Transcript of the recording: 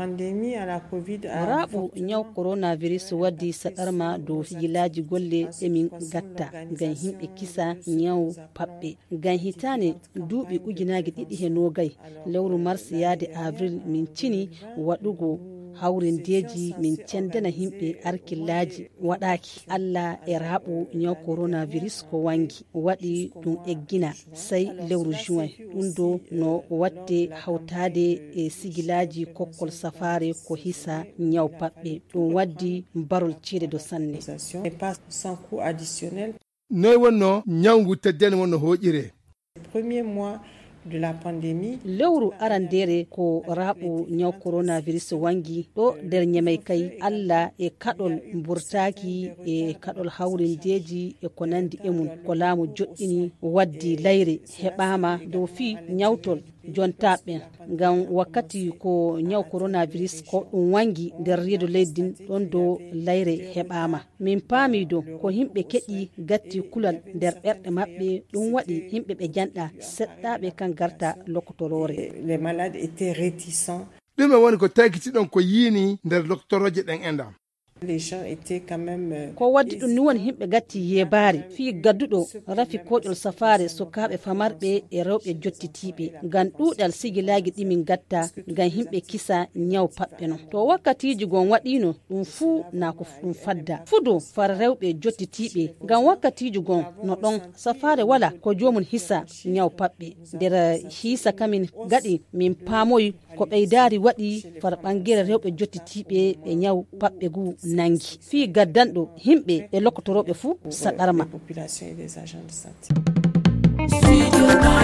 pandémie à la Covid rabu nyaw coronavirus wadi sadarma do filaji golle emin gatta gan himbe kisa nyaw pabbe gan hitane duubi ujinaagi didi he nogay lewru mars yaade avril min cini wadugo hawrindeji min cendana himbe arkillaji wadaki alla e rabu nyaw coronavirus ko wangi wadi dum eggina sai lewru juin dundo no watte hawtade e sigilaji kokkol safare ko hisa nyaw pabbe dum waddi barol cire do sanne sans coût additionnel. Noy wonno nyangu tedden wonno hojire Premier mois de la pandémie lewru arandere ko rabu nyaw coronavirus wangi do der nyamay kay alla e kadol burtaki e kadol hawrindeji e konandi emun ko laamu joddini waddi layre hebama do fi nyawtol jontaɓe ngam wakkati ko nyaw coronavirus ko ɗum wangi nder reedu leydin ɗon do layre heɓama min paami do ko himɓe keɗi gatti kulal nder ɓerɗe maɓɓe ɗum waɗi himɓe ɓe janɗa seɗɗaɓe kan garta lokotorore. Les malades étaient réticents. ɗume woni ko taykitiɗon ko yiini nder loktoroje ɗen enɗam? Les gens étaient quand même ko waddi ɗum ni woni himɓe gatti yebaari fii gadduɗo rafi koƴol safare sukaɓe famarɓe e rewɓe jottitiɓe ngam ɗuɗal sigilaagi ɗimin gatta ngam himɓe kisa nyaw paɓɓe no to wakkatiji gon waɗino ɗum fuu na ko ɗum fadda fudo far rewɓe jottitiɓe ngam wakkatiji gon no ɗon safare wala ko jomum hisa nyaw paɓɓe nder hisa kamin gaɗi min paamoyi ko ɓeydari waɗi far ɓangere rewɓe jottitiɓe ɓe nyaw paɓɓe gu nangi fi gaddanɗo himɓe e lokotoroɓe fuu saɗarma. population et des agents de santé.